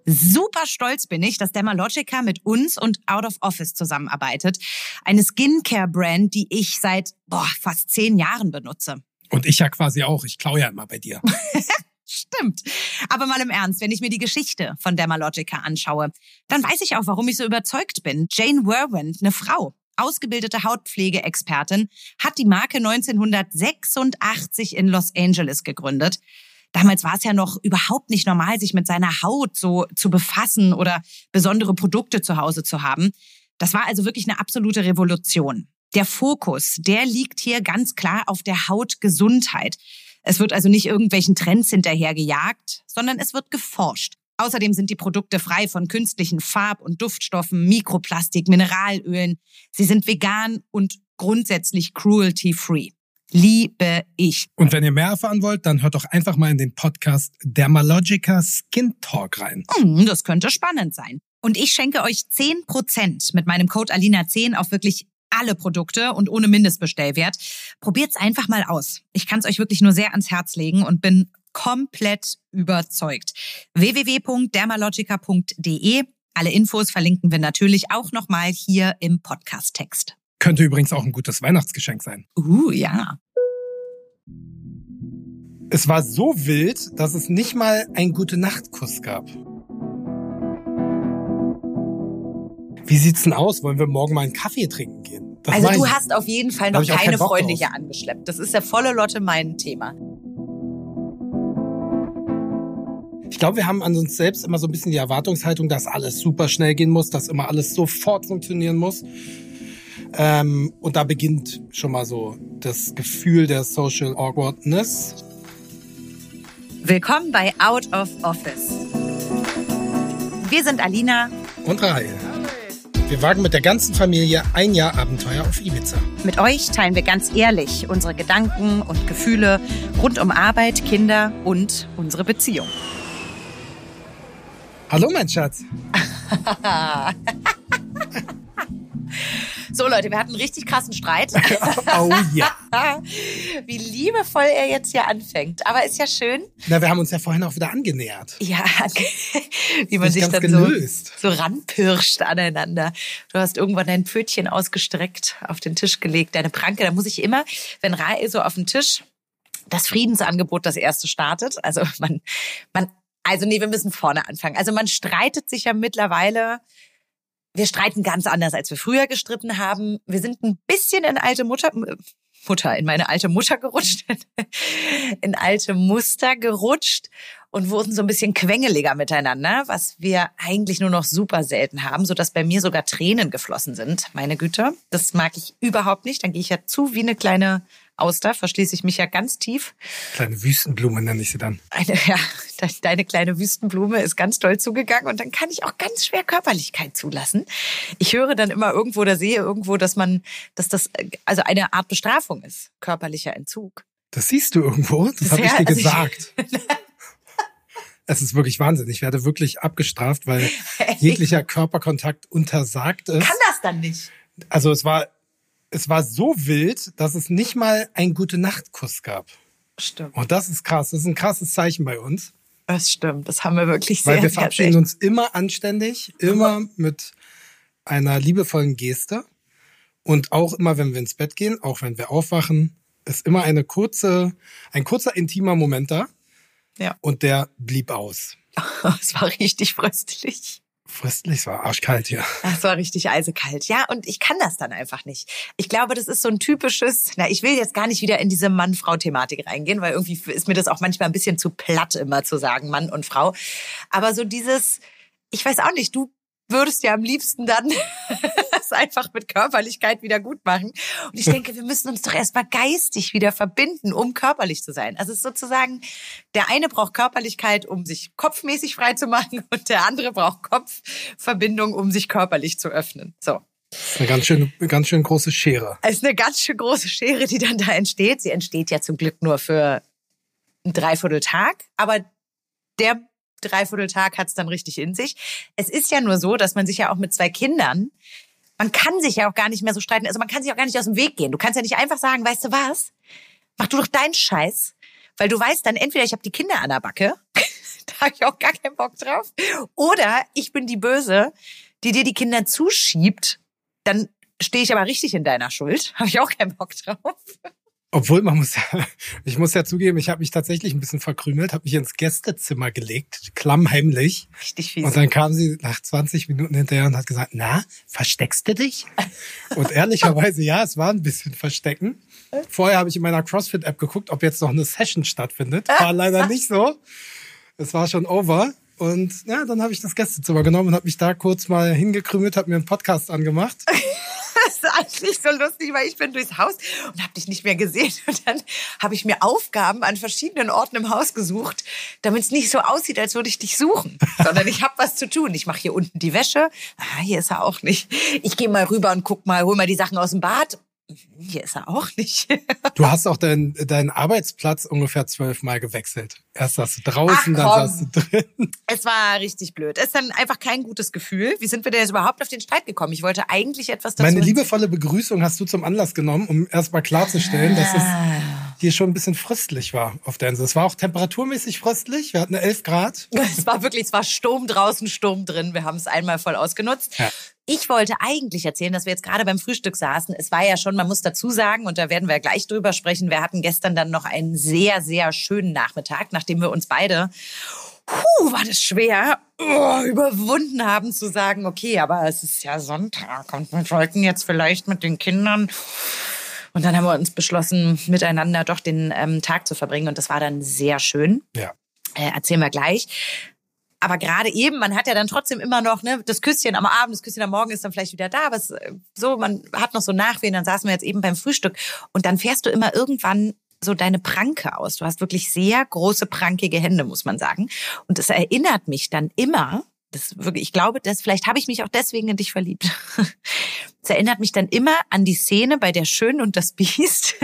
Super stolz bin ich, dass Dermalogica mit uns und Out of Office zusammenarbeitet. Eine Skincare-Brand, die ich seit fast 10 Jahren benutze. Und ich ja quasi auch. Ich klaue ja immer bei dir. Stimmt. Aber mal im Ernst, wenn ich mir die Geschichte von Dermalogica anschaue, dann weiß ich auch, warum ich so überzeugt bin. Jane Werwand, eine Frau, ausgebildete Hautpflegeexpertin, hat die Marke 1986 in Los Angeles gegründet. Damals war es ja noch überhaupt nicht normal, sich mit seiner Haut so zu befassen oder besondere Produkte zu Hause zu haben. Das war also wirklich eine absolute Revolution. Der Fokus, der liegt hier ganz klar auf der Hautgesundheit. Es wird also nicht irgendwelchen Trends hinterhergejagt, sondern es wird geforscht. Außerdem sind die Produkte frei von künstlichen Farb- und Duftstoffen, Mikroplastik, Mineralölen. Sie sind vegan und grundsätzlich cruelty-free. Liebe ich. Und wenn ihr mehr erfahren wollt, dann hört doch einfach mal in den Podcast Dermalogica Skin Talk rein. Das könnte spannend sein. Und ich schenke euch 10% mit meinem Code Alina10 auf wirklich alle Produkte und ohne Mindestbestellwert. Probiert's einfach mal aus. Ich kann es euch wirklich nur sehr ans Herz legen und bin komplett überzeugt. www.dermalogica.de. Alle Infos verlinken wir natürlich auch nochmal hier im Podcast-Text. Könnte übrigens auch ein gutes Weihnachtsgeschenk sein. Ja. Es war so wild, dass es nicht mal einen Gute-Nacht-Kuss gab. Wie sieht's denn aus? Wollen wir morgen mal einen Kaffee trinken gehen? Also du hast auf jeden Fall noch keine Freunde drauf. hier angeschleppt. Das ist ja volle Lotte mein Thema. Ich glaube, wir haben an uns selbst immer so ein bisschen die Erwartungshaltung, dass alles super schnell gehen muss, dass immer alles sofort funktionieren muss. Und da beginnt schon mal so das Gefühl der Social Awkwardness. Willkommen bei Out of Office. Wir sind Alina und Rahel. Wir wagen mit der ganzen Familie ein Jahr Abenteuer auf Ibiza. Mit euch teilen wir ganz ehrlich unsere Gedanken und Gefühle rund um Arbeit, Kinder und unsere Beziehung. Hallo, mein Schatz. So Leute, wir hatten einen richtig krassen Streit. Oh ja. Wie liebevoll er jetzt hier anfängt. Aber ist ja schön. Na, wir haben uns ja vorhin auch wieder angenähert. Ja, wie man sich dann so ranpirscht aneinander. Du hast irgendwann dein Pfötchen ausgestreckt, auf den Tisch gelegt, deine Pranke. Da muss ich immer, wenn Rahel so auf dem Tisch das Friedensangebot das erste startet. Also wir müssen vorne anfangen. Also man streitet sich ja mittlerweile. Wir streiten ganz anders, als wir früher gestritten haben. Wir sind ein bisschen in meine alte Mutter gerutscht, in alte Muster gerutscht und wurden so ein bisschen quengeliger miteinander, was wir eigentlich nur noch super selten haben, sodass bei mir sogar Tränen geflossen sind. Meine Güte, das mag ich überhaupt nicht. Dann gehe ich ja zu wie eine kleine Auster, verschließe ich mich ja ganz tief. Kleine Wüstenblume nenne ich sie dann. Deine kleine Wüstenblume ist ganz doll zugegangen und dann kann ich auch ganz schwer Körperlichkeit zulassen. Ich höre dann immer irgendwo oder sehe irgendwo, dass das also eine Art Bestrafung ist, körperlicher Entzug. Das siehst du irgendwo? Das habe ich dir gesagt. Es ist wirklich Wahnsinn. Ich werde wirklich abgestraft, weil jeglicher Körperkontakt untersagt ist. Kann das dann nicht? Also es war so wild, dass es nicht mal einen Gute-Nacht-Kuss gab. Stimmt. Und das ist krass. Das ist ein krasses Zeichen bei uns. Das stimmt. Das haben wir wirklich sehr. Weil wir verabschieden uns immer anständig, immer mit einer liebevollen Geste. Und auch immer, wenn wir ins Bett gehen, auch wenn wir aufwachen, ist immer ein kurzer intimer Moment da. Ja. Und der blieb aus. Es war richtig fröstlich. Fröstlich, es war arschkalt hier. Es war richtig eisekalt. Ja, und ich kann das dann einfach nicht. Ich glaube, das ist so ein typisches, ich will jetzt gar nicht wieder in diese Mann-Frau-Thematik reingehen, weil irgendwie ist mir das auch manchmal ein bisschen zu platt immer zu sagen, Mann und Frau. Aber so dieses, ich weiß auch nicht, du würdest ja am liebsten dann es einfach mit Körperlichkeit wieder gut machen. Und ich denke, wir müssen uns doch erstmal geistig wieder verbinden, um körperlich zu sein. Also es ist sozusagen, der eine braucht Körperlichkeit, um sich kopfmäßig frei zu machen und der andere braucht Kopfverbindung, um sich körperlich zu öffnen. So. Eine ganz schön große Schere. Es ist eine ganz schön große Schere, die dann da entsteht. Sie entsteht ja zum Glück nur für einen Dreivierteltag, aber der Dreivierteltag hat es dann richtig in sich. Es ist ja nur so, dass man sich ja auch mit 2 Kindern, man kann sich ja auch gar nicht mehr so streiten, also man kann sich auch gar nicht aus dem Weg gehen. Du kannst ja nicht einfach sagen, weißt du was, mach du doch deinen Scheiß, weil du weißt dann, entweder ich habe die Kinder an der Backe, Da habe ich auch gar keinen Bock drauf. Oder ich bin die Böse, die dir die Kinder zuschiebt. Dann stehe ich aber richtig in deiner Schuld. Habe ich auch keinen Bock drauf. Obwohl, ich muss ja zugeben, ich habe mich tatsächlich ein bisschen verkrümelt, habe mich ins Gästezimmer gelegt, klammheimlich. Richtig fies. Und dann kam sie nach 20 Minuten hinterher und hat gesagt, na, versteckst du dich? Und ehrlicherweise, ja, es war ein bisschen Verstecken. Vorher habe ich in meiner CrossFit-App geguckt, ob jetzt noch eine Session stattfindet. War leider nicht so. Es war schon over. Und ja, dann habe ich das Gästezimmer genommen und habe mich da kurz mal hingekrümelt, habe mir einen Podcast angemacht. Das ist eigentlich so lustig, weil ich bin durchs Haus und habe dich nicht mehr gesehen. Und dann habe ich mir Aufgaben an verschiedenen Orten im Haus gesucht, damit es nicht so aussieht, als würde ich dich suchen. Sondern ich habe was zu tun. Ich mache hier unten die Wäsche. Ah, hier ist er auch nicht. Ich gehe mal rüber und guck mal, hol mal die Sachen aus dem Bad. Hier ist er auch nicht. Du hast auch deinen Arbeitsplatz ungefähr 12 Mal gewechselt. Erst warst du draußen, dann warst du drin. Es war richtig blöd. Es ist dann einfach kein gutes Gefühl. Wie sind wir denn jetzt überhaupt auf den Streit gekommen? Ich wollte eigentlich etwas dazu... Meine liebevolle Begrüßung hast du zum Anlass genommen, um erstmal klarzustellen, dass es hier schon ein bisschen fröstlich war auf der Insel. Es war auch temperaturmäßig fröstlich. Wir hatten 11 Grad. Es war Sturm draußen, Sturm drin. Wir haben es einmal voll ausgenutzt. Ja. Ich wollte eigentlich erzählen, dass wir jetzt gerade beim Frühstück saßen. Es war ja schon, man muss dazu sagen, und da werden wir gleich drüber sprechen, wir hatten gestern dann noch einen sehr, sehr schönen Nachmittag, nachdem wir uns beide, war das schwer, überwunden haben zu sagen, okay, aber es ist ja Sonntag und wir wollten jetzt vielleicht mit den Kindern... Und dann haben wir uns beschlossen, miteinander doch den Tag zu verbringen. Und das war dann sehr schön. Ja. Erzählen wir gleich. Aber gerade eben, man hat ja dann trotzdem immer noch das Küsschen am Abend, das Küsschen am Morgen ist dann vielleicht wieder da. Aber man hat noch so Nachwehen. Dann saßen wir jetzt eben beim Frühstück. Und dann fährst du immer irgendwann so deine Pranke aus. Du hast wirklich sehr große, prankige Hände, muss man sagen. Und es erinnert mich dann immer... Ich glaube, vielleicht habe ich mich auch deswegen in dich verliebt. Es erinnert mich dann immer an die Szene bei Der Schön und das Biest.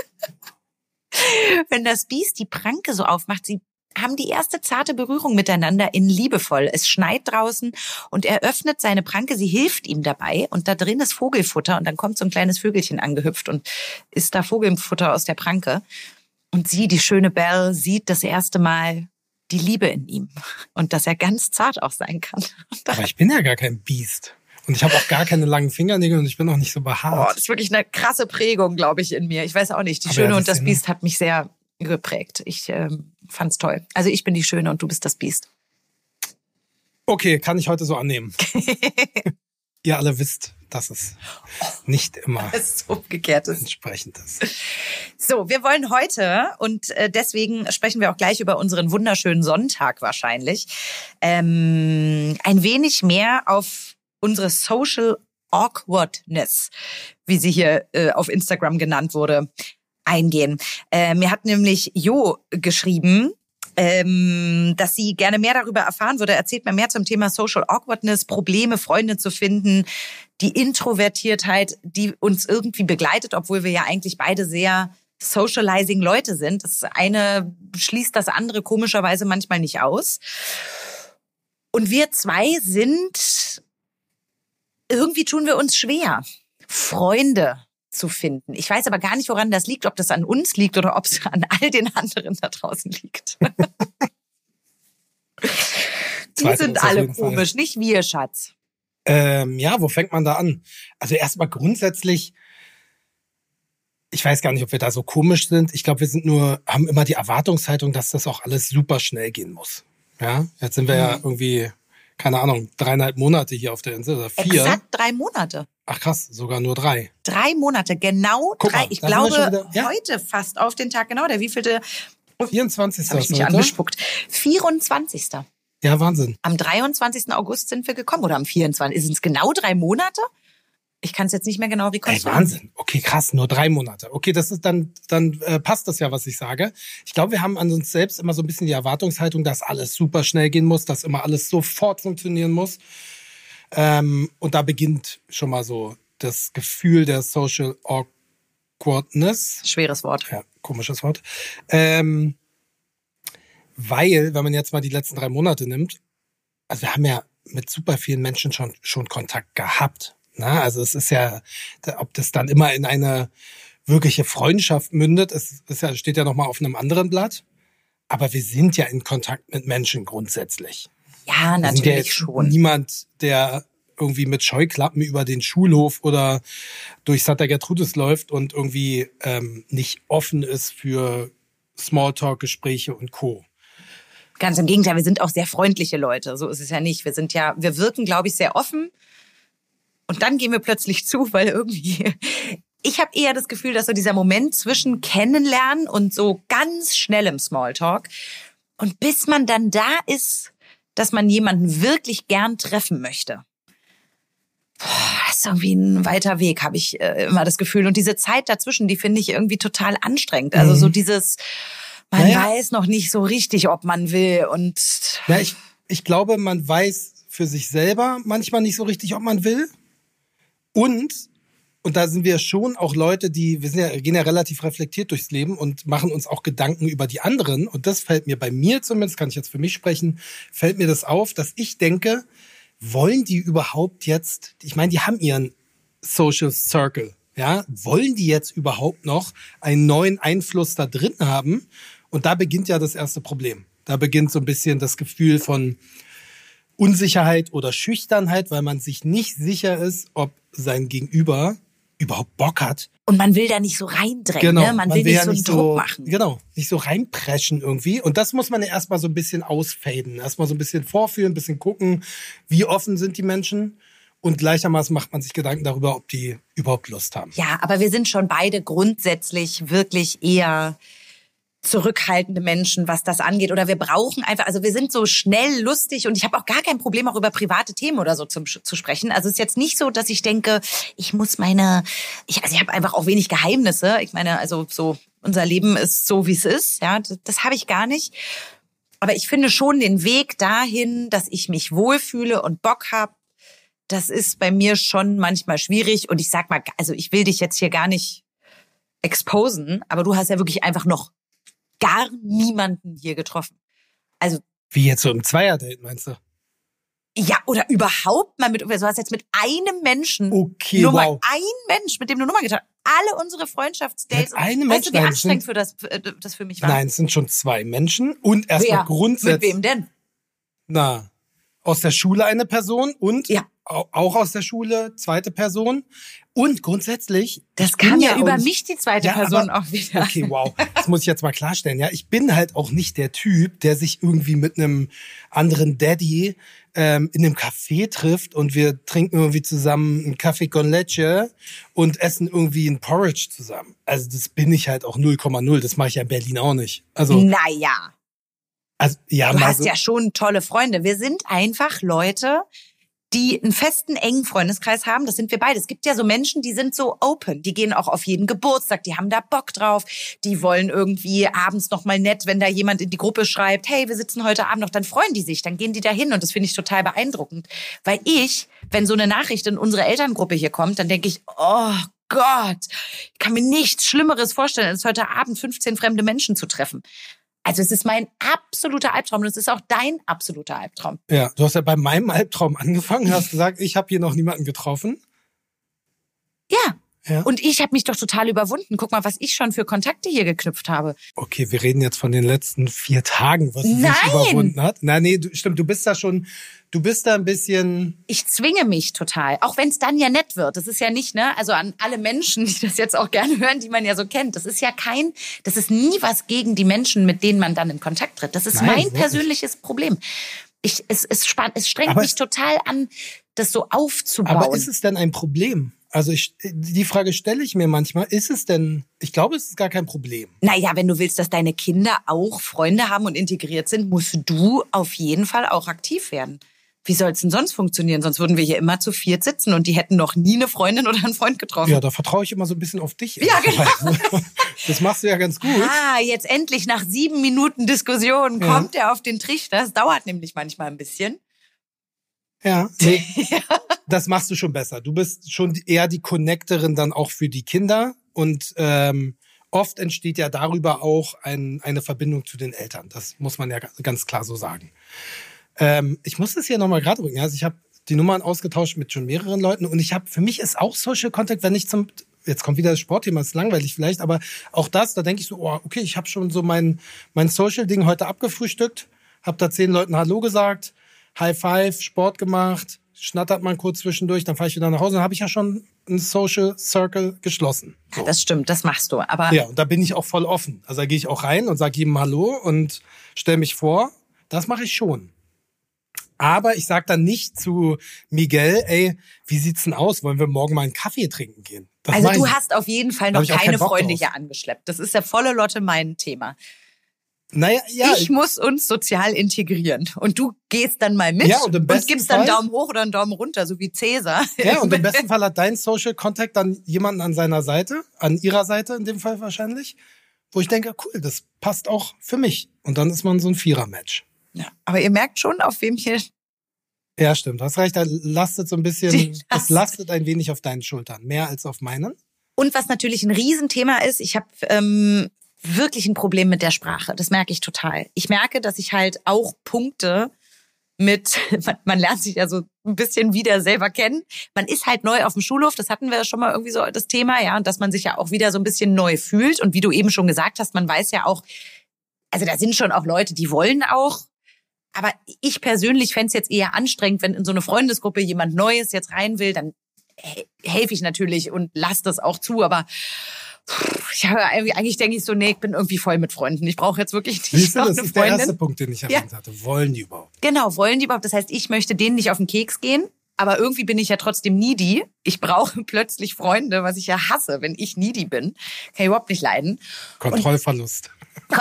Wenn das Biest die Pranke so aufmacht, sie haben die erste zarte Berührung miteinander in liebevoll. Es schneit draußen und er öffnet seine Pranke, sie hilft ihm dabei und da drin ist Vogelfutter und dann kommt so ein kleines Vögelchen angehüpft und isst da Vogelfutter aus der Pranke. Und sie, die schöne Belle, sieht das erste Mal die Liebe in ihm und dass er ganz zart auch sein kann. Aber ich bin ja gar kein Biest. Und ich habe auch gar keine langen Fingernägel und ich bin auch nicht so behaart. Das ist wirklich eine krasse Prägung, glaube ich, in mir. Ich weiß auch nicht. Die Schöne und das Biest hat mich sehr geprägt. Ich fand's toll. Also ich bin die Schöne und du bist das Biest. Okay, kann ich heute so annehmen. Ihr alle wisst, dass es nicht immer umgekehrt ist. Entsprechend ist. So, wir wollen heute, und deswegen sprechen wir auch gleich über unseren wunderschönen Sonntag wahrscheinlich, ein wenig mehr auf unsere Social Awkwardness, wie sie hier auf Instagram genannt wurde, eingehen. Mir hat nämlich Jo geschrieben, dass sie gerne mehr darüber erfahren würde. Erzählt mir mehr zum Thema Social Awkwardness, Probleme, Freunde zu finden, die Introvertiertheit, die uns irgendwie begleitet, obwohl wir ja eigentlich beide sehr socializing Leute sind. Das eine schließt das andere komischerweise manchmal nicht aus. Und wir zwei irgendwie tun wir uns schwer, Freunde zu finden. Ich weiß aber gar nicht, woran das liegt, ob das an uns liegt oder ob es an all den anderen da draußen liegt. Die sind alle komisch, nicht wir, Schatz. Ja, wo fängt man da an? Also erstmal grundsätzlich, ich weiß gar nicht, ob wir da so komisch sind. Ich glaube, haben immer die Erwartungshaltung, dass das auch alles super schnell gehen muss. Ja, jetzt sind wir ja irgendwie, keine Ahnung, 3,5 Monate hier auf der Insel oder 4. Exakt 3 Monate. Ach krass, sogar nur 3. 3 Monate, genau 3. Ich glaube, ja? heute fast auf den Tag genau. Der wievielte? 24. Habe ich mich angespuckt. 24. Ja, Wahnsinn. Am 23. August sind wir gekommen oder am 24. Sind es genau 3 Monate? Ich kann es jetzt nicht mehr genau rekonstruieren. Wahnsinn. Okay, krass, nur 3 Monate. Okay, das ist dann passt das ja, was ich sage. Ich glaube, wir haben an uns selbst immer so ein bisschen die Erwartungshaltung, dass alles super schnell gehen muss, dass immer alles sofort funktionieren muss. Und da beginnt schon mal so das Gefühl der Social Awkwardness. Schweres Wort. Ja, komisches Wort. Weil, wenn man jetzt mal die letzten 3 Monate nimmt, also wir haben ja mit super vielen Menschen schon Kontakt gehabt. Na, also es ist ja, ob das dann immer in eine wirkliche Freundschaft mündet, steht ja nochmal auf einem anderen Blatt. Aber wir sind ja in Kontakt mit Menschen grundsätzlich. Ja, Wir sind ja jetzt schon. niemand, der irgendwie mit Scheuklappen über den Schulhof oder durch Santa Gertrudis läuft und irgendwie nicht offen ist für Smalltalk-Gespräche und Co. Ganz im Gegenteil, wir sind auch sehr freundliche Leute. So ist es ja nicht. Wir wirken, glaube ich, sehr offen. Und dann gehen wir plötzlich zu, weil irgendwie... Ich habe eher das Gefühl, dass so dieser Moment zwischen Kennenlernen und so ganz schnellem Smalltalk und bis man dann da ist, dass man jemanden wirklich gern treffen möchte. Das ist irgendwie ein weiter Weg, habe ich immer das Gefühl. Und diese Zeit dazwischen, die finde ich irgendwie total anstrengend. Also so dieses, man weiß noch nicht so richtig, ob man will. Und ich glaube, man weiß für sich selber manchmal nicht so richtig, ob man will. Und da sind wir schon auch Leute, gehen ja relativ reflektiert durchs Leben und machen uns auch Gedanken über die anderen. Und das fällt mir bei mir zumindest, kann ich jetzt für mich sprechen, fällt mir das auf, dass ich denke, wollen die überhaupt jetzt, ich meine, die haben ihren Social Circle, ja, wollen die jetzt überhaupt noch einen neuen Einfluss da drin haben? Und da beginnt ja das erste Problem. Da beginnt so ein bisschen das Gefühl von Unsicherheit oder Schüchternheit, weil man sich nicht sicher ist, ob sein Gegenüber überhaupt Bock hat. Und man will da nicht so reindrängen, genau, ne? Man will nicht so einen Druck machen. Genau, nicht so reinpreschen irgendwie. Und das muss man ja erstmal so ein bisschen ausfaden. Erstmal so ein bisschen vorführen, ein bisschen gucken, wie offen sind die Menschen. Und gleichermaßen macht man sich Gedanken darüber, ob die überhaupt Lust haben. Ja, aber wir sind schon beide grundsätzlich wirklich eher zurückhaltende Menschen, was das angeht. Oder wir brauchen einfach, also wir sind so schnell lustig und ich habe auch gar kein Problem, auch über private Themen oder so zu sprechen. Also es ist jetzt nicht so, dass ich denke, ich habe einfach auch wenig Geheimnisse. Ich meine, also so, unser Leben ist so, wie es ist. Ja, das habe ich gar nicht. Aber ich finde schon den Weg dahin, dass ich mich wohlfühle und Bock habe, das ist bei mir schon manchmal schwierig. Und ich sag mal, also ich will dich jetzt hier gar nicht exposen, aber du hast ja wirklich einfach noch gar niemanden hier getroffen. Also wie jetzt so im Zweierdate, meinst du? Ja, oder überhaupt mal du hast jetzt mit einem Menschen, okay, nur wow. mal ein Mensch, mit dem du Nummer getan hast. Alle unsere Freundschaftsdates. Mit einem weißt Menschen? du, wie anstrengend das für mich war? Nein, es sind schon 2 Menschen und erstmal grundsätzlich. Mit wem denn? Na, aus der Schule eine Person und ja. Auch aus der Schule, zweite Person. Und grundsätzlich... Das kam ja über mich, die zweite Person auch wieder. Okay, wow. Das muss ich jetzt mal klarstellen. Ja, ich bin halt auch nicht der Typ, der sich irgendwie mit einem anderen Daddy in einem Café trifft und wir trinken irgendwie zusammen einen Kaffee con leche und essen irgendwie ein Porridge zusammen. Also das bin ich halt auch 0,0. Das mache ich ja in Berlin auch nicht. Also naja. Also, ja, du hast ja schon tolle Freunde. Wir sind einfach Leute, die einen festen, engen Freundeskreis haben. Das sind wir beide. Es gibt ja so Menschen, die sind so open. Die gehen auch auf jeden Geburtstag. Die haben da Bock drauf. Die wollen irgendwie abends noch mal nett, wenn da jemand in die Gruppe schreibt, hey, wir sitzen heute Abend noch, dann freuen die sich. Dann gehen die da hin. Und das finde ich total beeindruckend. Weil wenn so eine Nachricht in unsere Elterngruppe hier kommt, dann denke ich, oh Gott, ich kann mir nichts Schlimmeres vorstellen, als heute Abend 15 fremde Menschen zu treffen. Also es ist mein absoluter Albtraum und es ist auch dein absoluter Albtraum. Ja, du hast ja bei meinem Albtraum angefangen, hast gesagt, ich habe hier noch niemanden getroffen. Ja. Und ich habe mich doch total überwunden. Guck mal, was ich schon für Kontakte hier geknüpft habe. Okay, wir reden jetzt von den letzten 4 Tagen, was sie sich überwunden hat. Nein, nee, stimmt, du bist da ein bisschen... Ich zwinge mich total, auch wenn es dann ja nett wird. Das ist ja nicht, ne, also an alle Menschen, die das jetzt auch gerne hören, die man ja so kennt. Das ist nie was gegen die Menschen, mit denen man dann in Kontakt tritt. Das ist mein persönliches Problem. Es strengt mich total an, das so aufzubauen. Aber ist es denn ein Problem? Also die Frage stelle ich mir manchmal, ist es denn, ich glaube, es ist gar kein Problem. Naja, wenn du willst, dass deine Kinder auch Freunde haben und integriert sind, musst du auf jeden Fall auch aktiv werden. Wie soll es denn sonst funktionieren? Sonst würden wir hier immer zu 4 sitzen und die hätten noch nie eine Freundin oder einen Freund getroffen. Ja, da vertraue ich immer so ein bisschen auf dich. Ja, genau. Das machst du ja ganz gut. Jetzt endlich nach 7 Minuten Diskussion kommt er auf den Trichter. Das dauert nämlich manchmal ein bisschen. Ja, nee, das machst du schon besser. Du bist schon eher die Connectorin dann auch für die Kinder und oft entsteht ja darüber auch eine Verbindung zu den Eltern. Das muss man ja ganz klar so sagen. Ich muss das hier nochmal gerade bringen. Also ich habe die Nummern ausgetauscht mit schon mehreren Leuten und für mich ist auch Social Contact, wenn ich jetzt kommt wieder das Sportthema, ist langweilig vielleicht, aber auch das, da denke ich so, oh, okay, ich habe schon so mein Social-Ding heute abgefrühstückt, habe da 10 Leuten Hallo gesagt, High Five, Sport gemacht, schnattert man kurz zwischendurch, dann fahre ich wieder nach Hause, dann habe ich ja schon einen Social Circle geschlossen. So. Ja, das stimmt, das machst du. Aber ja, und da bin ich auch voll offen. Also da gehe ich auch rein und sage jedem Hallo und stelle mich vor. Das mache ich schon. Aber ich sage dann nicht zu Miguel, ey, wie sieht's denn aus? Wollen wir morgen mal einen Kaffee trinken gehen? Das also du hast auf jeden Fall noch keine Freunde hier angeschleppt. Das ist ja volle Lotte mein Thema. Naja, ja. Ich muss uns sozial integrieren. Und du gehst dann mal mit und gibst dann einen Daumen hoch oder einen Daumen runter, so wie Cäsar. Ja, und im besten Fall hat dein Social Contact dann jemanden an seiner Seite, an ihrer Seite in dem Fall wahrscheinlich, wo ich denke, cool, das passt auch für mich. Und dann ist man so ein Vierer-Match. Ja, aber ihr merkt schon, auf wem hier... Ja, stimmt. Du hast recht, da lastet so ein bisschen, es lastet ein wenig auf deinen Schultern, mehr als auf meinen. Und was natürlich ein Riesenthema ist, ich habe wirklich ein Problem mit der Sprache. Das merke ich total. Ich merke, dass ich halt auch Punkte mit, man lernt sich ja so ein bisschen wieder selber kennen. Man ist halt neu auf dem Schulhof, das hatten wir ja schon mal irgendwie so das Thema, ja, und dass man sich ja auch wieder so ein bisschen neu fühlt. Und wie du eben schon gesagt hast, man weiß ja auch, also da sind schon auch Leute, die wollen auch. Aber ich persönlich fände es jetzt eher anstrengend, wenn in so eine Freundesgruppe jemand Neues jetzt rein will, dann helfe ich natürlich und lasse das auch zu, aber eigentlich denke ich so, nee, ich bin irgendwie voll mit Freunden. Ich brauche jetzt wirklich nicht noch eine Freundin. Das ist der erste Punkt, den ich erwähnt hatte. Wollen die überhaupt? Genau, wollen die überhaupt? Das heißt, ich möchte denen nicht auf den Keks gehen, aber irgendwie bin ich ja trotzdem needy. Ich brauche plötzlich Freunde, was ich ja hasse, wenn ich needy bin. Kann ich überhaupt nicht leiden. Kontrollverlust.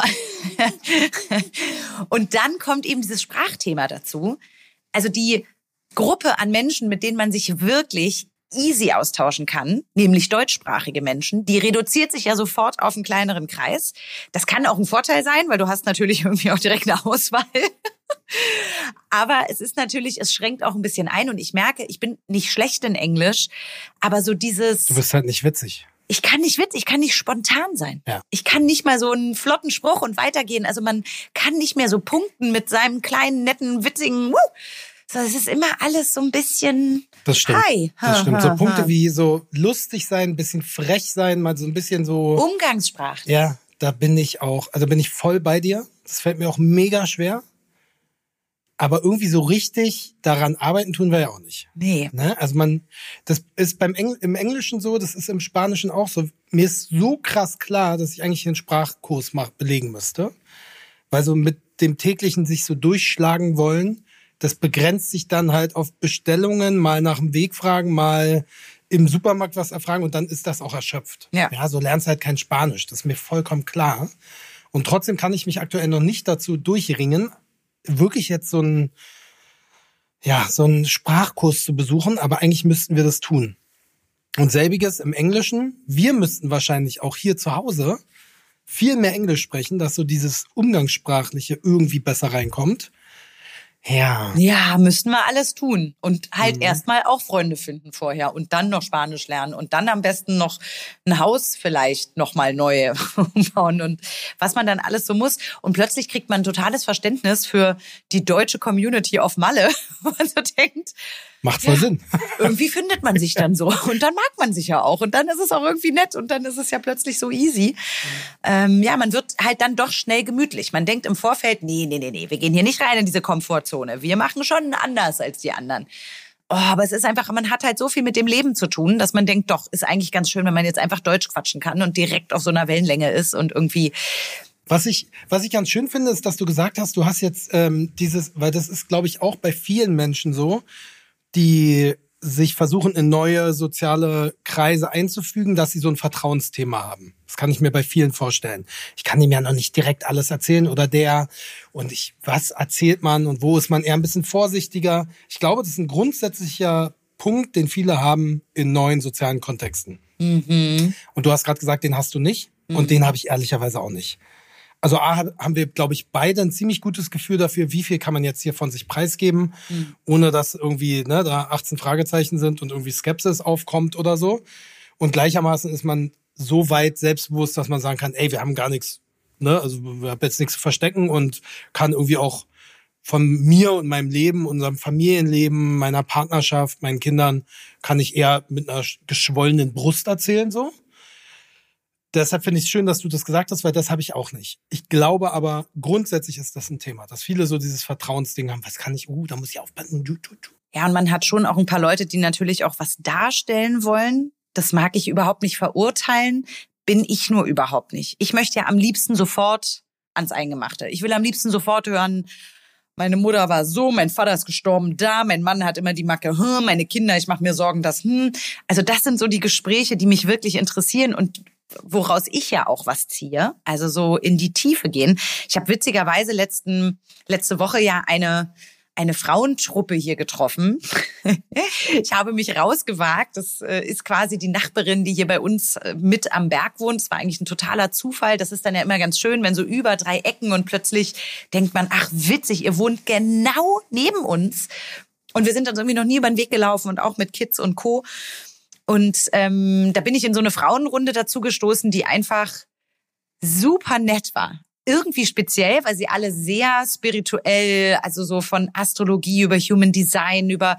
Und dann kommt eben dieses Sprachthema dazu. Also die Gruppe an Menschen, mit denen man sich wirklich easy austauschen kann, nämlich deutschsprachige Menschen, die reduziert sich ja sofort auf einen kleineren Kreis. Das kann auch ein Vorteil sein, weil du hast natürlich irgendwie auch direkt eine Auswahl. Aber es ist natürlich, es schränkt auch ein bisschen ein und ich merke, ich bin nicht schlecht in Englisch, aber so dieses... Du bist halt nicht witzig. Ich kann nicht witzig, ich kann nicht spontan sein. Ja. Ich kann nicht mal so einen flotten Spruch und weitergehen. Also man kann nicht mehr so punkten mit seinem kleinen, netten, witzigen... So, es ist immer alles so ein bisschen... Das stimmt. Hi. Das stimmt. So Punkte wie so lustig sein, ein bisschen frech sein, mal so ein bisschen so... Umgangssprache. Ja, da bin ich auch, also bin ich voll bei dir. Das fällt mir auch mega schwer. Aber irgendwie so richtig daran arbeiten tun wir ja auch nicht. Nee. Ne? Also das ist im Englischen so, das ist im Spanischen auch so. Mir ist so krass klar, dass ich eigentlich einen Sprachkurs belegen müsste. Weil so mit dem täglichen sich so durchschlagen wollen, das begrenzt sich dann halt auf Bestellungen, mal nach dem Weg fragen, mal im Supermarkt was erfragen und dann ist das auch erschöpft. Ja, so lernst halt kein Spanisch, das ist mir vollkommen klar. Und trotzdem kann ich mich aktuell noch nicht dazu durchringen, wirklich jetzt so einen Sprachkurs zu besuchen, aber eigentlich müssten wir das tun. Und selbiges im Englischen, wir müssten wahrscheinlich auch hier zu Hause viel mehr Englisch sprechen, dass so dieses Umgangssprachliche irgendwie besser reinkommt. Ja, müssten wir alles tun. Und halt erstmal auch Freunde finden vorher und dann noch Spanisch lernen und dann am besten noch ein Haus vielleicht nochmal neu umbauen und was man dann alles so muss. Und plötzlich kriegt man ein totales Verständnis für die deutsche Community auf Malle, wo man so denkt, macht voll Sinn. Irgendwie findet man sich dann so und dann mag man sich ja auch und dann ist es auch irgendwie nett und dann ist es ja plötzlich so easy. Man wird halt dann doch schnell gemütlich. Man denkt im Vorfeld, nee, wir gehen hier nicht rein in diese Komfortzone. Wir machen schon anders als die anderen. Oh, aber es ist einfach, man hat halt so viel mit dem Leben zu tun, dass man denkt, doch, ist eigentlich ganz schön, wenn man jetzt einfach Deutsch quatschen kann und direkt auf so einer Wellenlänge ist und irgendwie... Was ich ganz schön finde, ist, dass du gesagt hast, du hast jetzt weil das ist, glaube ich, auch bei vielen Menschen so, die sich versuchen, in neue soziale Kreise einzufügen, dass sie so ein Vertrauensthema haben. Das kann ich mir bei vielen vorstellen. Ich kann ihm ja noch nicht direkt alles erzählen oder was erzählt man und wo ist man eher ein bisschen vorsichtiger. Ich glaube, das ist ein grundsätzlicher Punkt, den viele haben in neuen sozialen Kontexten. Mhm. Und du hast gerade gesagt, den hast du nicht und den habe ich ehrlicherweise auch nicht. Also haben wir, glaube ich, beide ein ziemlich gutes Gefühl dafür, wie viel kann man jetzt hier von sich preisgeben, ohne dass irgendwie da 18 Fragezeichen sind und irgendwie Skepsis aufkommt oder so. Und gleichermaßen ist man so weit selbstbewusst, dass man sagen kann, ey, wir haben gar nichts, also wir haben jetzt nichts zu verstecken und kann irgendwie auch von mir und meinem Leben, unserem Familienleben, meiner Partnerschaft, meinen Kindern, kann ich eher mit einer geschwollenen Brust erzählen, so. Deshalb finde ich es schön, dass du das gesagt hast, weil das habe ich auch nicht. Ich glaube aber, grundsätzlich ist das ein Thema, dass viele so dieses Vertrauensding haben. Was kann ich? Da muss ich aufpassen. Ja, und man hat schon auch ein paar Leute, die natürlich auch was darstellen wollen. Das mag ich überhaupt nicht verurteilen. Bin ich nur überhaupt nicht. Ich möchte ja am liebsten sofort ans Eingemachte. Ich will am liebsten sofort hören, meine Mutter war so, mein Vater ist gestorben da, mein Mann hat immer die Macke, meine Kinder, ich mache mir Sorgen, dass, Also das sind so die Gespräche, die mich wirklich interessieren und woraus ich ja auch was ziehe, also so in die Tiefe gehen. Ich habe witzigerweise letzte Woche ja eine Frauentruppe hier getroffen. Ich habe mich rausgewagt. Das ist quasi die Nachbarin, die hier bei uns mit am Berg wohnt. Das war eigentlich ein totaler Zufall. Das ist dann ja immer ganz schön, wenn so über 3 Ecken und plötzlich denkt man, ach witzig, ihr wohnt genau neben uns. Und wir sind uns irgendwie noch nie über den Weg gelaufen und auch mit Kids und Co. Und da bin ich in so eine Frauenrunde dazu gestoßen, die einfach super nett war. Irgendwie speziell, weil sie alle sehr spirituell, also so von Astrologie über Human Design, über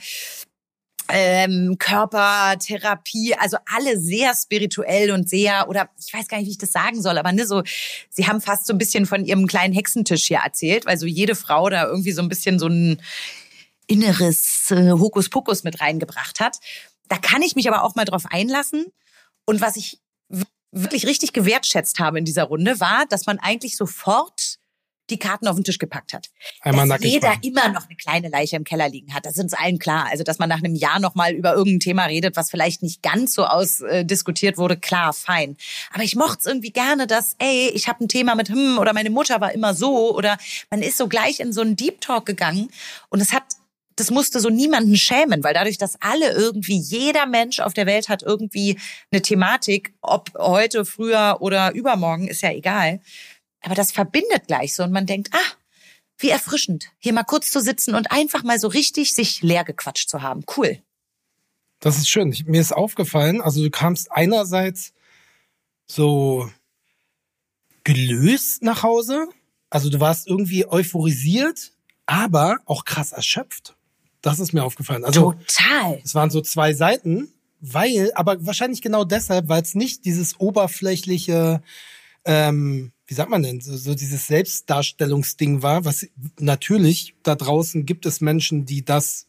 Körpertherapie, also alle sehr spirituell und sehr, oder ich weiß gar nicht, wie ich das sagen soll, aber so, sie haben fast so ein bisschen von ihrem kleinen Hexentisch hier erzählt, weil so jede Frau da irgendwie so ein bisschen so ein inneres Hokuspokus mit reingebracht hat. Da kann ich mich aber auch mal drauf einlassen. Und was ich wirklich richtig gewertschätzt habe in dieser Runde, war, dass man eigentlich sofort die Karten auf den Tisch gepackt hat. Dass jeder immer noch eine kleine Leiche im Keller liegen hat, das ist uns allen klar. Also, dass man nach einem Jahr noch mal über irgendein Thema redet, was vielleicht nicht ganz so ausdiskutiert wurde, klar, fein. Aber ich mochte es irgendwie gerne, dass, ich habe ein Thema mit oder meine Mutter war immer so, oder man ist so gleich in so einen Deep Talk gegangen und das musste so niemanden schämen, weil dadurch, dass alle irgendwie, jeder Mensch auf der Welt hat irgendwie eine Thematik, ob heute, früher oder übermorgen, ist ja egal. Aber das verbindet gleich so und man denkt, wie erfrischend, hier mal kurz zu sitzen und einfach mal so richtig sich leer gequatscht zu haben. Cool. Das ist schön. Mir ist aufgefallen, also du kamst einerseits so gelöst nach Hause, also du warst irgendwie euphorisiert, aber auch krass erschöpft. Das ist mir aufgefallen. Also, total. Es waren so 2 Seiten, aber wahrscheinlich genau deshalb, weil es nicht dieses oberflächliche, wie sagt man denn, so dieses Selbstdarstellungsding war, was natürlich da draußen gibt es Menschen, die das,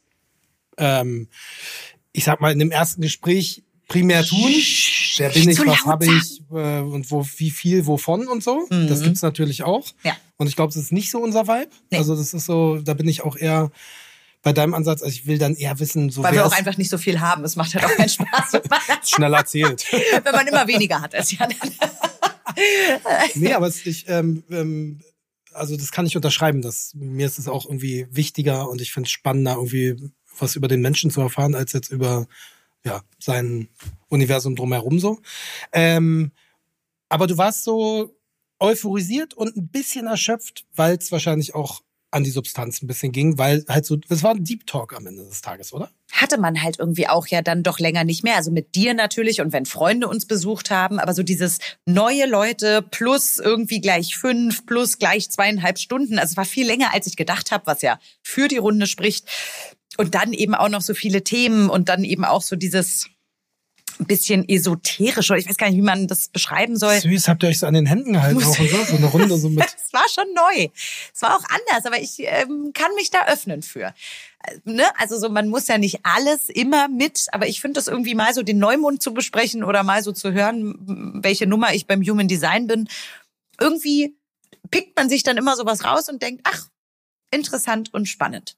ich sag mal, in dem ersten Gespräch primär tun. Wer bin ich, was habe ich und wie viel, wovon und so. Mhm. Das gibt's natürlich auch. Ja. Und ich glaube, das ist nicht so unser Vibe. Nee. Also das ist so, da bin ich auch eher bei deinem Ansatz, also ich will dann eher wissen, so weil wir auch einfach nicht so viel haben. Es macht halt auch keinen Spaß. Schnell erzählt. Wenn man immer weniger hat als ja. Nee, aber also das kann ich unterschreiben. Mir ist es auch irgendwie wichtiger und ich finde es spannender, irgendwie was über den Menschen zu erfahren, als jetzt über sein Universum drumherum so. Aber du warst so euphorisiert und ein bisschen erschöpft, weil es wahrscheinlich auch an die Substanz ein bisschen ging, weil halt so, das war ein Deep Talk am Ende des Tages, oder? Hatte man halt irgendwie auch ja dann doch länger nicht mehr. Also mit dir natürlich und wenn Freunde uns besucht haben, aber so dieses neue Leute plus irgendwie gleich 5 plus gleich 2,5 Stunden. Also es war viel länger, als ich gedacht habe, was ja für die Runde spricht. Und dann eben auch noch so viele Themen und dann eben auch so dieses ein bisschen esoterisch, oder ich weiß gar nicht, wie man das beschreiben soll. Süß, habt ihr euch so an den Händen gehalten auch und so eine Runde so mit. Es war schon neu. Es war auch anders, aber ich kann mich da öffnen für. Ne? Also so, man muss ja nicht alles immer mit, aber ich finde das irgendwie mal so den Neumond zu besprechen oder mal so zu hören, welche Nummer ich beim Human Design bin. Irgendwie pickt man sich dann immer sowas raus und denkt, ach, interessant und spannend.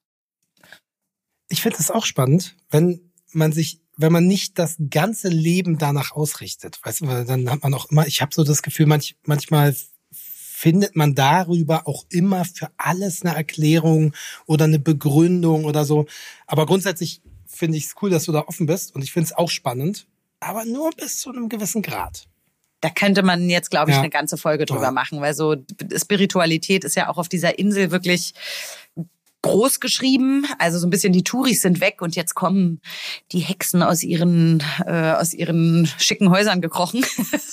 Ich finde es auch spannend, wenn man nicht das ganze Leben danach ausrichtet. Weißt du, weil dann hat man auch immer, ich habe so das Gefühl, manchmal findet man darüber auch immer für alles eine Erklärung oder eine Begründung oder so. Aber grundsätzlich finde ich es cool, dass du da offen bist und ich finde es auch spannend, aber nur bis zu einem gewissen Grad. Da könnte man jetzt, glaube ich, eine ganze Folge drüber machen, weil so Spiritualität ist ja auch auf dieser Insel wirklich groß geschrieben, also so ein bisschen die Touris sind weg und jetzt kommen die Hexen aus ihren schicken Häusern gekrochen.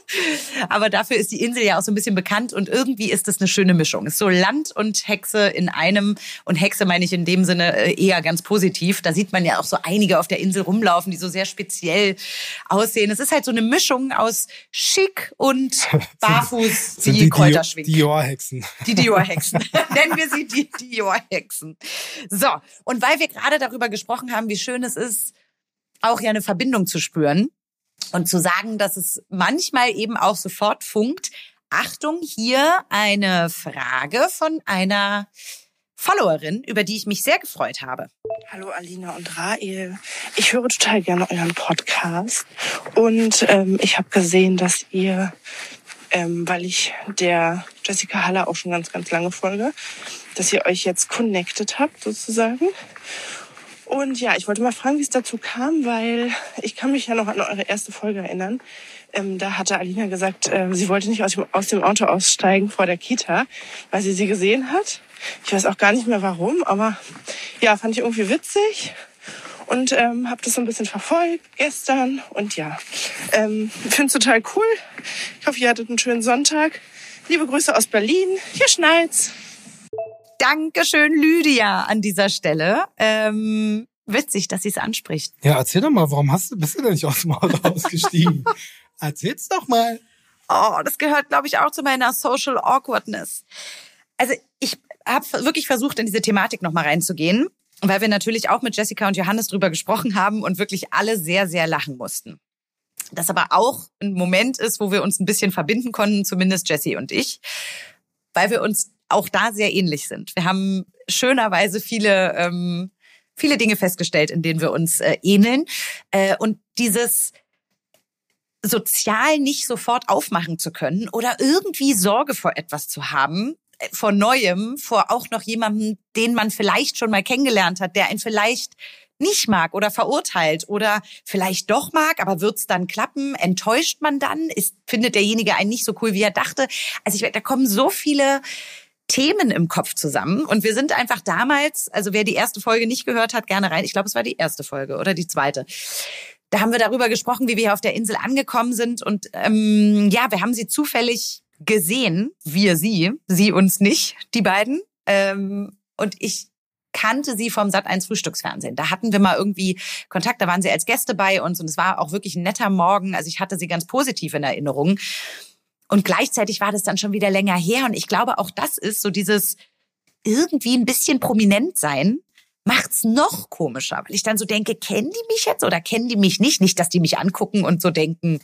Aber dafür ist die Insel ja auch so ein bisschen bekannt und irgendwie ist das eine schöne Mischung. Es ist so Land und Hexe in einem. Und Hexe meine ich in dem Sinne eher ganz positiv. Da sieht man ja auch so einige auf der Insel rumlaufen, die so sehr speziell aussehen. Es ist halt so eine Mischung aus schick und barfuß, die Kräuter schwingen. Die Dior-Hexen. Die Dior-Hexen. Nennen wir sie die Dior-Hexen. So, und weil wir gerade darüber gesprochen haben, wie schön es ist, auch ja eine Verbindung zu spüren und zu sagen, dass es manchmal eben auch sofort funkt. Achtung, hier eine Frage von einer Followerin, über die ich mich sehr gefreut habe. Hallo Alina und Rael. Ich höre total gerne euren Podcast und ich habe gesehen, dass ihr, weil ich der Jessica Haller auch schon ganz, ganz lange folge, dass ihr euch jetzt connected habt sozusagen. Und ja, ich wollte mal fragen, wie es dazu kam, weil ich kann mich ja noch an eure erste Folge erinnern. Da hatte Alina gesagt, sie wollte nicht aus dem Auto aussteigen vor der Kita, weil sie gesehen hat. Ich weiß auch gar nicht mehr warum, aber ja, fand ich irgendwie witzig und habe das so ein bisschen verfolgt gestern. Und ja, finde es total cool. Ich hoffe, ihr hattet einen schönen Sonntag. Liebe Grüße aus Berlin. Hier schneit's. Dankeschön, Lydia, an dieser Stelle. Witzig, dass sie es anspricht. Ja, erzähl doch mal, warum bist du denn nicht aus dem Auto ausgestiegen? Erzähl's doch mal. Oh, das gehört, glaube ich, auch zu meiner Social Awkwardness. Also ich habe wirklich versucht, in diese Thematik nochmal reinzugehen, weil wir natürlich auch mit Jessica und Johannes drüber gesprochen haben und wirklich alle sehr, sehr lachen mussten. Das aber auch ein Moment ist, wo wir uns ein bisschen verbinden konnten, zumindest Jessie und ich, weil wir uns auch da sehr ähnlich sind. Wir haben schönerweise viele Dinge festgestellt, in denen wir uns ähneln. Und dieses sozial nicht sofort aufmachen zu können oder irgendwie Sorge vor etwas zu haben, vor Neuem, vor auch noch jemandem, den man vielleicht schon mal kennengelernt hat, der einen vielleicht nicht mag oder verurteilt oder vielleicht doch mag, aber wird's dann klappen? Enttäuscht man dann? Findet derjenige einen nicht so cool, wie er dachte? Also da kommen so viele Themen im Kopf zusammen und wir sind einfach damals, also wer die erste Folge nicht gehört hat, gerne rein. Ich glaube, es war die erste Folge oder die zweite. Da haben wir darüber gesprochen, wie wir hier auf der Insel angekommen sind und wir haben sie zufällig gesehen, sie uns nicht, die beiden. Und ich kannte sie vom Sat.1 Frühstücksfernsehen. Da hatten wir mal irgendwie Kontakt, da waren sie als Gäste bei uns und es war auch wirklich ein netter Morgen. Also ich hatte sie ganz positiv in Erinnerung. Und gleichzeitig war das dann schon wieder länger her. Und ich glaube, auch das ist so dieses irgendwie ein bisschen prominent sein, macht's noch komischer. Weil ich dann so denke, kennen die mich jetzt oder kennen die mich nicht? Nicht, dass die mich angucken und so denken,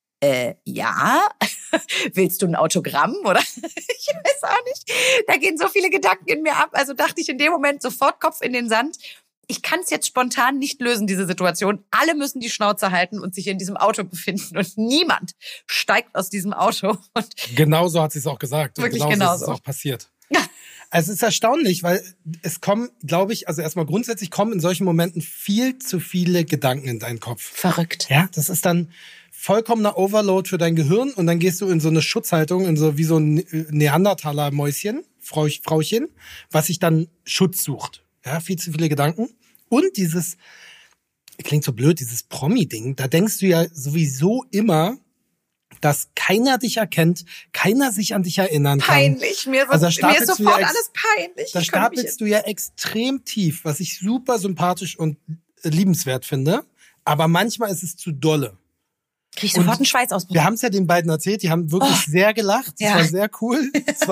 ja, willst du ein Autogramm oder? Ich weiß auch nicht. Da gehen so viele Gedanken in mir ab. Also dachte ich in dem Moment sofort Kopf in den Sand. Ich kann es jetzt spontan nicht lösen, diese Situation. Alle müssen die Schnauze halten und sich in diesem Auto befinden und niemand steigt aus diesem Auto. Und genauso hat sie es auch gesagt. Wirklich und genauso ist es auch passiert. Also es ist erstaunlich, weil es kommen, glaube ich, also erstmal grundsätzlich kommen in solchen Momenten viel zu viele Gedanken in deinen Kopf. Verrückt. Ja, das ist dann vollkommener Overload für dein Gehirn und dann gehst du in so eine Schutzhaltung, wie so ein Neandertaler-Mäuschen, Frauchen, was sich dann Schutz sucht. Ja, viel zu viele Gedanken. Und dieses, klingt so blöd, dieses Promi-Ding, da denkst du ja sowieso immer, dass keiner dich erkennt, keiner sich an dich erinnern kann. Peinlich, mir ist sofort alles peinlich. Da stapelst du ja extrem tief, was ich super sympathisch und liebenswert finde. Aber manchmal ist es zu dolle. Krieg ich sofort einen Schweißausbruch. Wir haben es ja den beiden erzählt, die haben wirklich sehr gelacht. Das war sehr cool. Das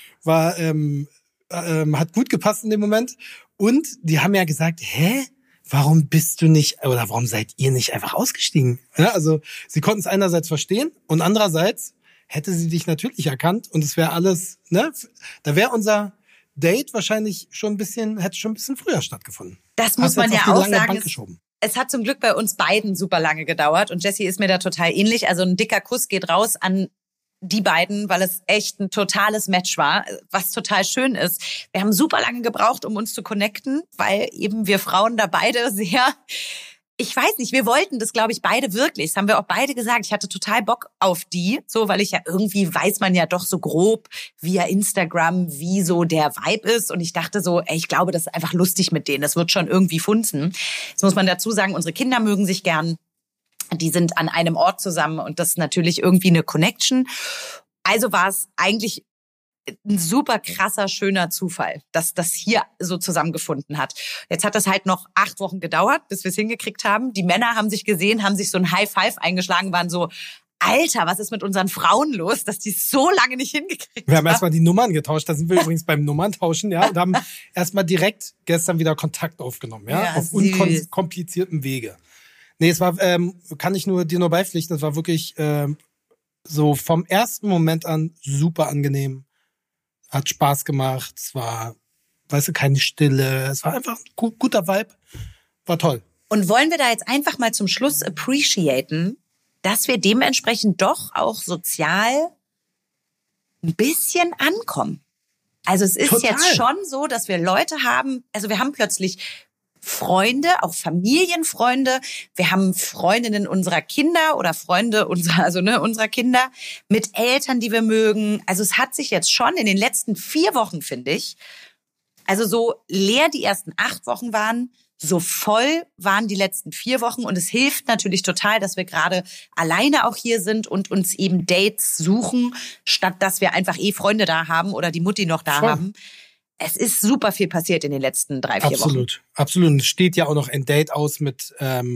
hat gut gepasst in dem Moment. Und die haben ja gesagt, warum warum seid ihr nicht einfach ausgestiegen? Ja, also sie konnten es einerseits verstehen und andererseits hätte sie dich natürlich erkannt und es wäre alles, da wäre unser Date wahrscheinlich hätte schon ein bisschen früher stattgefunden. Das muss man ja auch sagen. Es hat zum Glück bei uns beiden super lange gedauert und Jessie ist mir da total ähnlich. Also ein dicker Kuss geht raus an die beiden, weil es echt ein totales Match war, was total schön ist. Wir haben super lange gebraucht, um uns zu connecten, weil eben wir Frauen da beide ich weiß nicht, wir wollten das, glaube ich, beide wirklich. Das haben wir auch beide gesagt. Ich hatte total Bock auf die, so, weil ich ja irgendwie weiß man ja doch so grob via Instagram, wie so der Vibe ist. Und ich dachte so, ich glaube, das ist einfach lustig mit denen. Das wird schon irgendwie funzen. Jetzt muss man dazu sagen, unsere Kinder mögen sich gern. Die sind an einem Ort zusammen und das ist natürlich irgendwie eine Connection. Also war es eigentlich ein super krasser, schöner Zufall, dass das hier so zusammengefunden hat. Jetzt hat das halt noch 8 Wochen gedauert, bis wir es hingekriegt haben. Die Männer haben sich gesehen, haben sich so ein High Five eingeschlagen, waren so, Alter, was ist mit unseren Frauen los, dass die so lange nicht hingekriegt haben? Wir haben erstmal die Nummern getauscht, da sind wir übrigens beim Nummerntauschen, ja, und haben erstmal direkt gestern wieder Kontakt aufgenommen, ja auf unkompliziertem Wege. Nee, es war, kann ich dir nur beipflichten, es war wirklich so vom ersten Moment an super angenehm, hat Spaß gemacht, es war, weißt du, keine Stille, es war einfach ein guter Vibe, war toll. Und wollen wir da jetzt einfach mal zum Schluss appreciaten, dass wir dementsprechend doch auch sozial ein bisschen ankommen. Also es ist jetzt schon so, dass wir Leute haben, also wir haben plötzlich Freunde, auch Familienfreunde, wir haben Freundinnen unserer Kinder oder Freunde unserer Kinder mit Eltern, die wir mögen. Also es hat sich jetzt schon in den letzten 4 Wochen, finde ich, also so leer die ersten 8 Wochen waren, so voll waren die letzten 4 Wochen und es hilft natürlich total, dass wir gerade alleine auch hier sind und uns eben Dates suchen, statt dass wir einfach Freunde da haben oder die Mutti noch da haben. Es ist super viel passiert in den letzten 3, 4 Wochen. Absolut. Es steht ja auch noch ein Date aus mit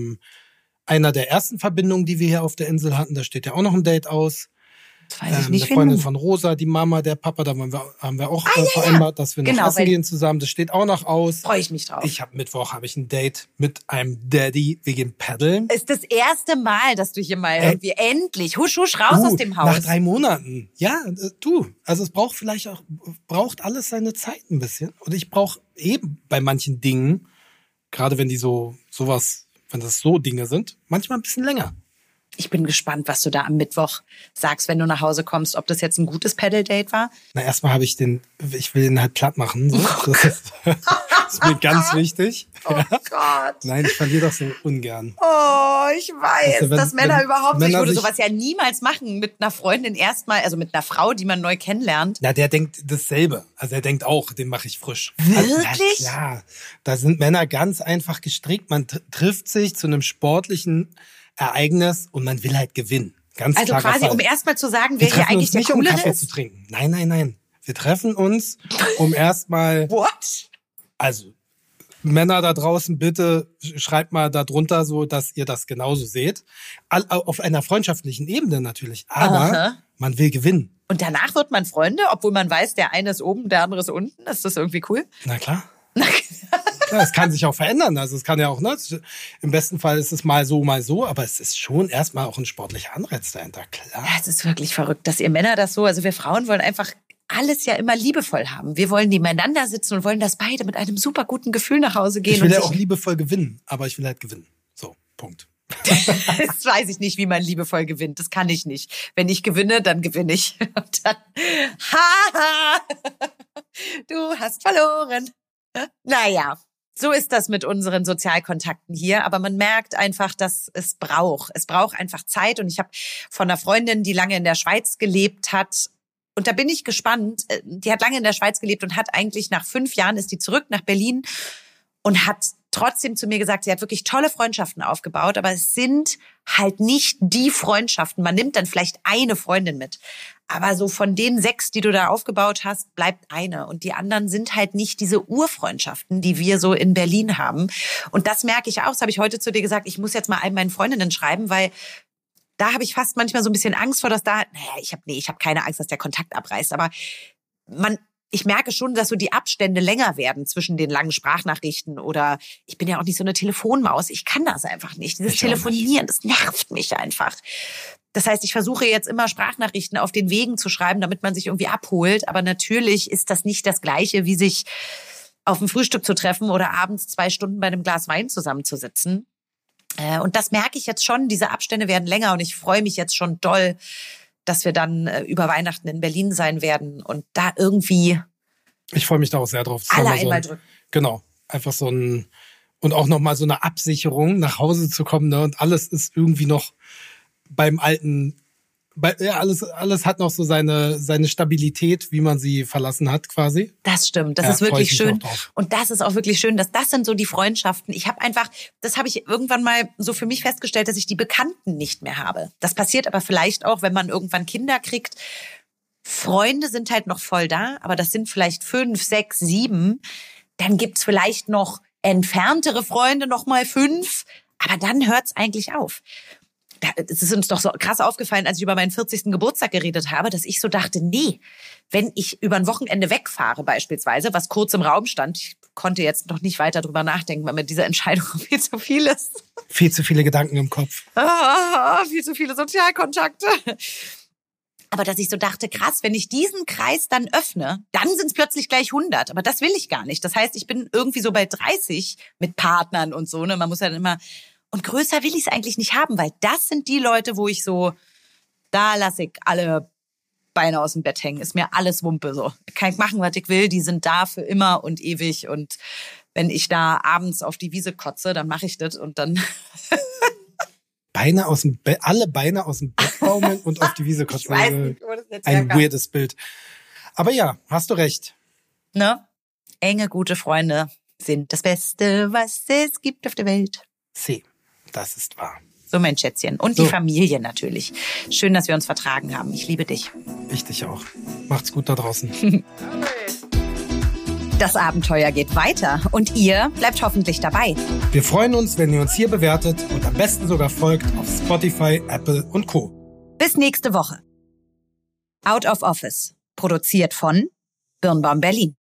einer der ersten Verbindungen, die wir hier auf der Insel hatten. Da steht ja auch noch ein Date aus. Das weiß ich nicht. Eine Freundin von Rosa, die Mama, der Papa, da haben wir auch vereinbart, dass wir noch essen gehen zusammen. Das steht auch noch aus. Freue ich mich drauf. Mittwoch habe ich ein Date mit einem Daddy. Wir gehen paddeln. Ist das erste Mal, dass du hier mal irgendwie endlich husch raus aus dem Haus. Nach 3 Monaten. Ja, also es braucht alles seine Zeit ein bisschen. Und ich brauche eben bei manchen Dingen, gerade wenn die wenn das so Dinge sind, manchmal ein bisschen länger. Ich bin gespannt, was du da am Mittwoch sagst, wenn du nach Hause kommst, ob das jetzt ein gutes Paddle-Date war. Na, erstmal ich will den halt platt machen. So. Das ist mir ganz wichtig. Oh Gott. Nein, ich verliere das so ungern. Oh, ich weiß, also dass Männer überhaupt nicht, ich würde sich sowas ja niemals machen mit einer Freundin erstmal, also mit einer Frau, die man neu kennenlernt. Na, der denkt dasselbe. Also er denkt auch, den mache ich frisch. Wirklich? Ja, da sind Männer ganz einfach gestrickt. Man trifft sich zu einem sportlichen Ereignis und man will halt gewinnen. Ganz also quasi, Fall. Um erstmal zu sagen, wer hier eigentlich der Coolere ist? Wir treffen uns nicht, um Kaffee zu trinken. Nein. Wir treffen uns, um erstmal... What? Also, Männer da draußen, bitte schreibt mal da drunter so, dass ihr das genauso seht. Auf einer freundschaftlichen Ebene natürlich. Aber man will gewinnen. Und danach wird man Freunde, obwohl man weiß, der eine ist oben, der andere ist unten. Ist das irgendwie cool? Na klar. Ja, es kann sich auch verändern. Also es kann ja auch, ne? Im besten Fall ist es mal so, aber es ist schon erstmal auch ein sportlicher Anreiz dahinter, klar. Ja, es ist wirklich verrückt, dass ihr Männer das so, also wir Frauen wollen einfach alles ja immer liebevoll haben. Wir wollen nebeneinander sitzen und wollen, dass beide mit einem super guten Gefühl nach Hause gehen. Ich will ja auch liebevoll gewinnen, aber ich will halt gewinnen. So, Punkt. Das weiß ich nicht, wie man liebevoll gewinnt. Das kann ich nicht. Wenn ich gewinne, dann gewinne ich. Und dann, haha, du hast verloren. Naja, so ist das mit unseren Sozialkontakten hier. Aber man merkt einfach, dass es braucht. Es braucht einfach Zeit. Und ich habe von einer Freundin, die lange in der Schweiz gelebt hat, und da bin ich gespannt, die hat lange in der Schweiz gelebt und hat eigentlich nach 5 Jahren ist die zurück nach Berlin und hat trotzdem zu mir gesagt, sie hat wirklich tolle Freundschaften aufgebaut, aber es sind halt nicht die Freundschaften. Man nimmt dann vielleicht eine Freundin mit, aber so von den 6, die du da aufgebaut hast, bleibt eine. Und die anderen sind halt nicht diese Urfreundschaften, die wir so in Berlin haben. Und das merke ich auch, das habe ich heute zu dir gesagt, ich muss jetzt mal all meinen Freundinnen schreiben, weil da habe ich fast manchmal so ein bisschen Angst vor, dass ich habe keine Angst, dass der Kontakt abreißt, aber ich merke schon, dass so die Abstände länger werden zwischen den langen Sprachnachrichten oder ich bin ja auch nicht so eine Telefonmaus, ich kann das einfach nicht. Dieses Telefonieren, das nervt mich einfach. Das heißt, ich versuche jetzt immer Sprachnachrichten auf den Wegen zu schreiben, damit man sich irgendwie abholt, aber natürlich ist das nicht das Gleiche, wie sich auf dem Frühstück zu treffen oder abends 2 Stunden bei einem Glas Wein zusammenzusitzen. Und das merke ich jetzt schon, diese Abstände werden länger und ich freue mich jetzt schon doll, dass wir dann über Weihnachten in Berlin sein werden und da irgendwie... Ich freue mich da auch sehr drauf. Alle einmal drücken. Genau, einfach so und auch nochmal so eine Absicherung, nach Hause zu kommen, ne? Und alles ist irgendwie noch beim alten Alles hat noch so seine Stabilität, wie man sie verlassen hat, quasi. Das stimmt, das ist wirklich schön. Und das ist auch wirklich schön, dass das sind so die Freundschaften. Das habe ich irgendwann mal so für mich festgestellt, dass ich die Bekannten nicht mehr habe. Das passiert aber vielleicht auch, wenn man irgendwann Kinder kriegt. Freunde sind halt noch voll da, aber das sind vielleicht 5, 6, 7. Dann gibt's vielleicht noch entferntere Freunde, noch mal 5. Aber dann hört's eigentlich auf. Es ist uns doch so krass aufgefallen, als ich über meinen 40. Geburtstag geredet habe, dass ich so dachte, nee, wenn ich über ein Wochenende wegfahre beispielsweise, was kurz im Raum stand, ich konnte jetzt noch nicht weiter drüber nachdenken, weil mir diese Entscheidung viel zu viel ist. Viel zu viele Gedanken im Kopf. Viel zu viele Sozialkontakte. Aber dass ich so dachte, krass, wenn ich diesen Kreis dann öffne, dann sind es plötzlich gleich 100. Aber das will ich gar nicht. Das heißt, ich bin irgendwie so bei 30 mit Partnern und so. Ne? Man muss ja dann immer... Und größer will ich es eigentlich nicht haben, weil das sind die Leute, wo ich so, da lasse ich alle Beine aus dem Bett hängen. Ist mir alles Wumpe so. Kann ich machen, was ich will. Die sind da für immer und ewig. Und wenn ich da abends auf die Wiese kotze, dann mache ich das und dann... Alle Beine aus dem Bett baumeln und auf die Wiese kotzen. Ich weiß nicht, wo das jetzt ein weirdes Bild. Aber ja, hast du recht. Ne? Enge, gute Freunde sind das Beste, was es gibt auf der Welt. Das ist wahr. So, mein Schätzchen. Und die Familie natürlich. Schön, dass wir uns vertragen haben. Ich liebe dich. Ich dich auch. Macht's gut da draußen. Das Abenteuer geht weiter und ihr bleibt hoffentlich dabei. Wir freuen uns, wenn ihr uns hier bewertet und am besten sogar folgt auf Spotify, Apple und Co. Bis nächste Woche. Out of Office. Produziert von Birnbaum Berlin.